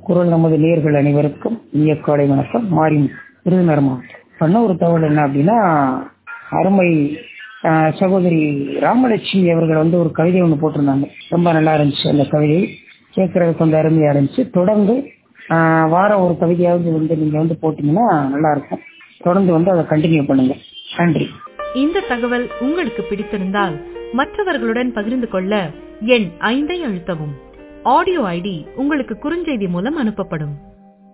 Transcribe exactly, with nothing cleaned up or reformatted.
குரல் நமது நேயர்கள் அனைவருக்கும் இனிய காலை வணக்கம். மாறி விருதுநகர் மாவட்டம். பண்ண ஒரு தகவல் என்ன அப்படின்னா, அருமை ஆஹ், சகோதரி ராமலட்சுமி அவர்கள் வந்து ஒரு கவிதை ஒன்று போட்டிருந்தாங்க. ரொம்ப நல்லா இருந்துச்சு அந்த கவிதை, கேட்கறதுக்கு கொஞ்சம் அருமையா இருந்துச்சு. தொடர்ந்து ஆஹ், வாரம் ஒரு கவிதையாவது வந்து நீங்க வந்து போட்டீங்கன்னா நல்லா இருக்கும். தொடர்ந்து வந்து அதை கண்டினியூ பண்ணுங்க. நன்றி. இந்த தகவல் உங்களுக்கு பிடித்திருந்தால் மற்றவர்களுடன் பகிர்ந்து கொள்ள எண் ஐந்தை அழுத்தவும். ஆடியோ ஐடி உங்களுக்கு குறுஞ்செய்தி மூலம் அனுப்பப்படும்.